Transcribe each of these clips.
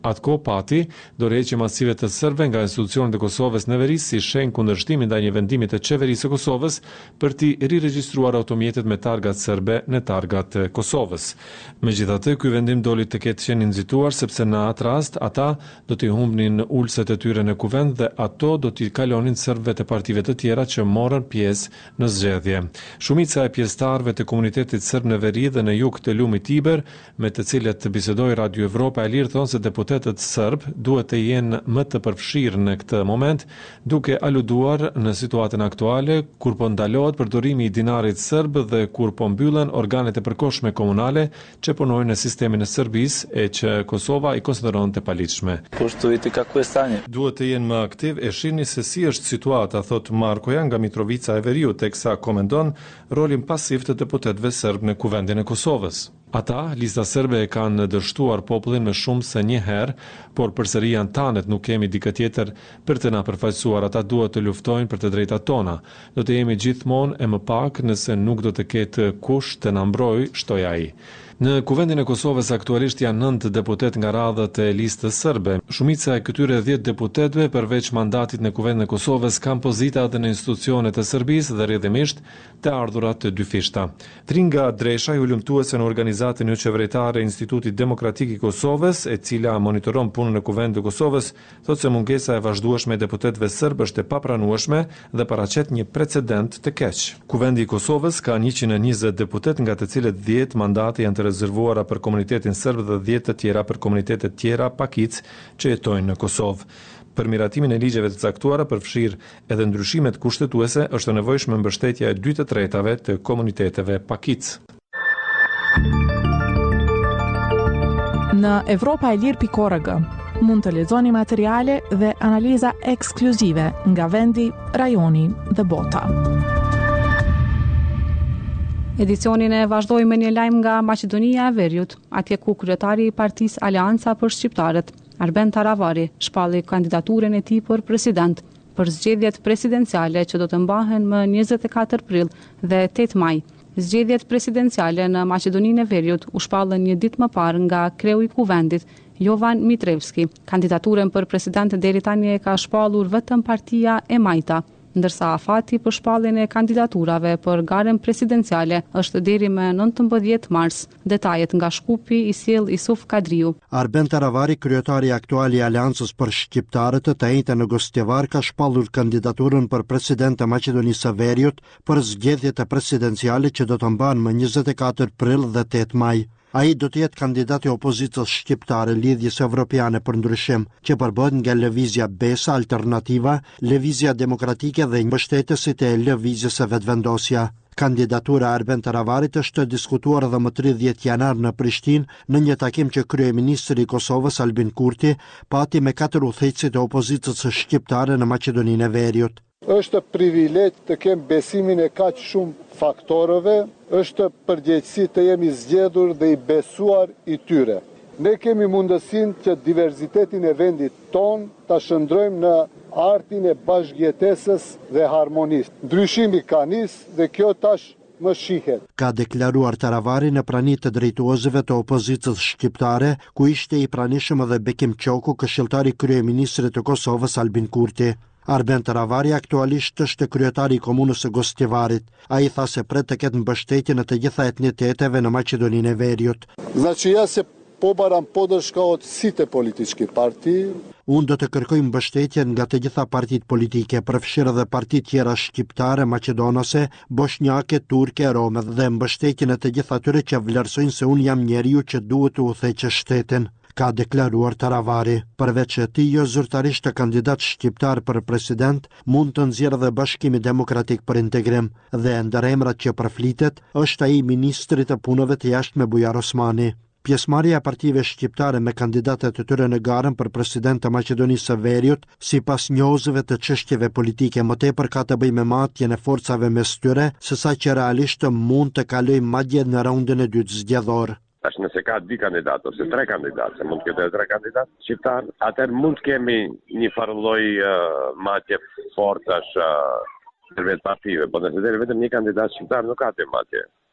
Atko pati dorëheqje masive të serbëve nga institucionet e Kosovës në veri si shenjë kundërshtim ndaj një vendimi të qeverisë së Kosovës për t'i riregjistruar automjetet me targat serbe në targat e Kosovës. Megjithatë, ky vendim doli të ketë qenë nxituar sepse në atë rast ata do t'i humbnin ulset e tyre në kuvend dhe ato do t'i kalonin serbëve të partive të tjera që morën pjesë në zgjedhje. Shumica e pjesëtarëve të komunitetit serb në veri dhe në jug të lumit Tiber, me të cilët bisedoi Radio Evropa e Lirë, thonë se deputetët serb duhet të jenë më të përfshirë në këtë moment, duke aluduar në situatën aktuale kur po ndalohet përdorimi i dinarit serb dhe kur po mbyllen organet e përkohshme komunale që punojnë në sistemin e Serbisë e që Kosova i konsideron të paligjshme. Duhet të jenë më aktiv e shihni se si është situata, thot Markoja nga Mitrovica e Veriut, teksa komendon rolin pasiv të deputetëve serb në kuvendin e Kosovës. Ata, lista serbe e kanë dështuar popullin me shumë se një herë, por përsëri janë tanet, nuk kemi dikë tjetër për të na përfaqësuar, ata duhet të luftojnë për të drejtat tona. Do të jemi gjithmonë e më pak nëse nuk do të ketë kush të na mbrojë, shtoi ai. Në kuvendin e Kosovës aktualisht janë 9 deputet nga radhët e listës serbe. Shumica e këtyre 10 deputetëve përveç mandatit në kuvendin e Kosovës kanë pozita edhe në institucionet e Serbisë dhe rrjedhimisht të ardhurat të dyfishta. Tringa Dresha, i ulëmtuese në organizatën qeveritare e Institutit Demokratik i Kosovës, e cila monitoron punën e kuvendit të Kosovës, thotë se mungesa e vazhdueshme e deputetëve serb është e papranueshme dhe paraqet një precedent të keq. Kuvendi i Kosovës ka 120 deputet, nga të cilët 10 mandate janë të rezervuara për komunitetin serb dhe 10 të tjera për komunitetet tjera pakic që jetojnë në Kosovë. Për miratimin e ligjeve të caktuara përfshir edhe ndryshimet kushtetuese, është e nevojshme mbështetja e 2/3 të komuniteteve pakic. Në evropaelir.org mund të lexoni materiale dhe analiza ekskluzive nga vendi, rajoni dhe bota. Edicionin e vazhdoi me një lajm nga Maqedonia e Veriut, atje ku kryetari i Partisë Aleanca për Shqiptarët, Arben Taravari, shpalli kandidaturën e tij për president për zgjedhjet presidenciale që do të mbahen më 24 prill dhe 8 maj. Zgjedhjet presidenciale në Maqedoninë e Veriut u shpallën një ditë më parë nga kreu i kuvendit, Jovan Mitrevski. Kandidaturën për president deri tani e ka shpallur vetëm Partia e Majta, ndërsa afati për shpalljen e kandidaturave për garën presidenciale është deri më 19 mars. Detajet nga Shkupi i sjell Isuf Kadriu. Arben Taravari, kryetari aktual i Aleancës për Shqiptarët, të njëjtën në Gostivar, ka shpallur kandidaturën për president të Maqedonisë së Veriut për zgjedhjet e presidenciale që do të mbahen më 24 prill dhe 8 maj. Ai do të jetë kandidati i opozitës shqiptare Lidhjes Evropiane për Ndryshim, që përbëhet nga Lëvizja Besa, Alternativa, Lëvizja Demokratike dhe mbështetësit e Lëvizjes së Vetvendosja. Kandidatura e Arben Taravarit është diskutuar edhe më 30 janar në Prishtinë në një takim që kryeministri i Kosovës Albin Kurti pati me 4 udhëheqësit e opozitës shqiptare në Maqedoninë e Veriut. Është privilegj të kem besimin e kaq shumë faktorëve, është përgjegjësi të jemi zgjedhur dhe i besuar i tyre. Ne kemi mundësinë që diverzitetin e vendit ton ta shndrojmë në artin e bashkëjetesës dhe harmonisë. Ndryshimi ka nisë dhe kjo tash më shihet. Ka deklaruar Taravari në prani të drejtuesve të opozitës shqiptare, ku ishte i pranishëm edhe Bekim Qoku, këshilltari kryeministrit të Kosovës Albin Kurti. Arben Taravari aktualisht është kryetari i komunës së Gostivarit. Ai tha se pret të ketë mbështetje në të gjitha etniteteve në Maqedoninë e Veriut. Значи ja se po baram podrška od site politički partiji. Unë do të kërkoj mbështetje nga të gjitha partitë politike, përfshirë edhe partitë tjera shqiptare, maqedonase, bosnjake, turke, rome dhe mbështetjen e të gjitha atyre që vlerësojnë se unë jam njeriu që duhet të udhëheqë shtetin, ka deklaruar Taravari. Përveç e tij, jo zyrtarisht të kandidat shqiptar për president mund të nxjerrë dhe Bashkimi Demokratik për Integrim dhe ndër emrat që përflitet është ai ministri të punëve të jashtme Bujar Osmani. Pjesëmarrja e partive shqiptare me kandidatët e tyre në garën për president të Maqedonisë së Veriut, sipas njohësve të çështjeve politike, më tepër ka të bëjë me matjen e forcave mes tyre, sesa që realisht mund të kalojë madje në raundin e dytë zgjedhor. Tash nëse ka 2 kandidatë ose 3 kandidatë, se mund të ketë 3 kandidatë shqiptar, atëherë mund të kemi një farë lloj matje forcash vetë partive, por nëse deri vetëm një kandidat shqiptar nuk ka të matje.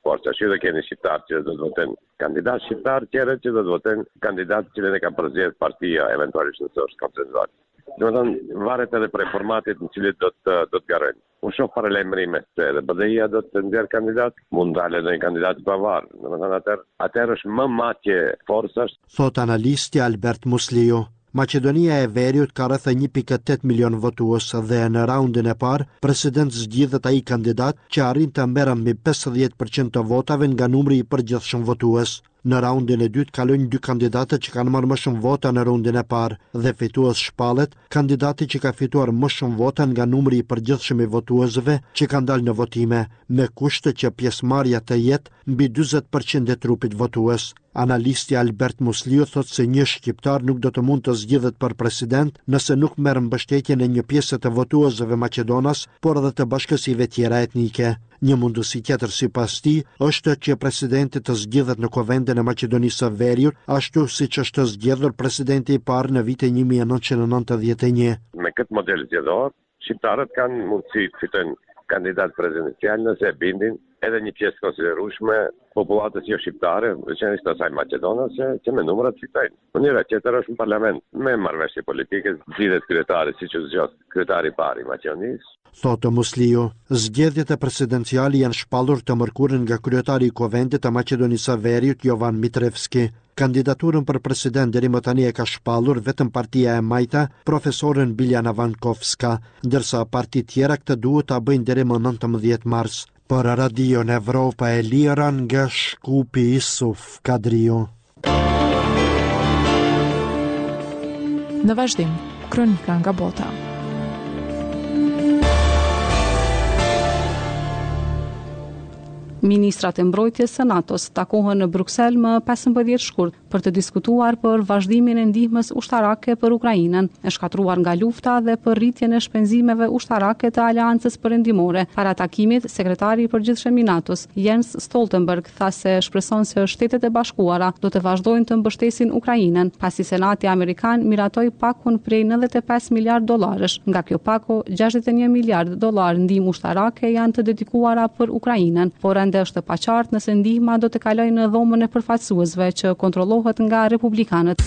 forca. Și do keni shqiptar që do të votojnë kandidat shqiptar, tjerë që do të votojnë kandidat që ne ka përzgjedhur partia eventualisht nëse është konsensuar. Domethënë varet edhe prej formatit në cilin do të garojnë. Unë shoh paralajmërime se edhe BDI-ja do të nxjerrë kandidat, mund dalë edhe një kandidat i pavarur. Domethënë atëherë është më matje forcash. Thot analisti Albert Musliu. Maqedonia e Veriut ka rreth 1.8 milion votues dhe në raundin e parë, president zgjidhet ai kandidat që arrin të merrë mbi 50% të votave nga numri i përgjithshëm votues. Në raundin e dytë kalojnë 2 kandidatët që kanë marrë më shumë vota në raundin e parë dhe fitues shpallet kandidati që ka fituar më shumë vota nga numri i përgjithshëm i votuesve që kanë dalë në votime, me kushte që pjesëmarrja të jetë mbi 40% e trupit votues. Analisti Albert Musliu thot se një shqiptar nuk do të mund të zgjidhet për president nëse nuk merr mbështetjen e një pjese të votuesve maqedonas, por edhe të bashkësive tjera etnike. Një mundësi tjetër sipas tij është që presidenti të zgjidhet në Kuvendin e Maqedonisë së Veriut, ashtu siç është zgjedhur presidenti i parë në vitin 1991. Me këtë model zgjedhor, shqiptarët kanë mundësi të fitojnë kandidat prezidencial nëse e bindin edhe një pjesë konsiderueshme popullatës jo shqiptare, veçanërisht asaj maqedonase, që me numrat fitojnë. Mënyra tjetër është në parlament, me marrëveshje politike, zgjidhet kryetari siç u zgjodh kryetari i parë i Maqedonisë. Thotë Musliu, zgjedhjet e presidenciale janë shpallur të mërkurën nga kryetari i Kuvendit të Maqedonisë së Veriut, Jovan Mitrevski. Kandidaturën për president deri më tani e ka shpallur vetëm partia e Majta, profesorën Biljana Vankovska, ndërsa partitë tjera këtë duhet ta bëjnë deri më 19 mars. Për Radion Evropa e Lira nga Shkupi Isuf Kadriu. Në vazhdim, kronika nga bota. Ministrat e mbrojtjes së NATO-s takohen në Bruksel më 15 shkurt për të diskutuar për vazhdimin e ndihmës ushtarake për Ukrainën, e shkatruar nga lufta dhe për rritjen e shpenzimeve ushtarake të Aleancës Perëndimore. Para takimit, sekretari i përgjithshëm i NATO-s, Jens Stoltenberg, tha se shpreson se Shtetet e Bashkuara do të vazhdojnë të mbështesin Ukrainën, pasi Senati Amerikan miratoi pakun prej 95 miliard dollarësh. Nga kjo pako, 61 miliard dollar ndihmë ushtarake janë të dedikuara për Ukrainën, por ende është paqartë nëse ndihma do të kalojë në dhomën e përfaqësuesve që kontrollohet nga republikanët.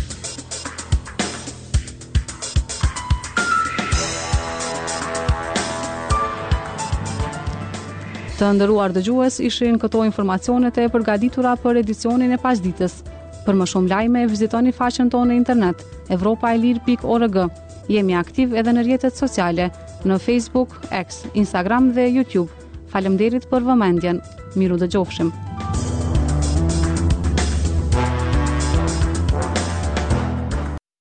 Të nderuar dëgjues, ishin këto informacionet e përgatitura për edicionin e pasditës. Për më shumë lajme, vizitoni faqen tonë në internet evropaelir.org. Jemi aktiv edhe në rrjetet sociale, në Facebook, X, Instagram dhe YouTube. Faleminderit për vëmendjen. Miru dëgjofshim.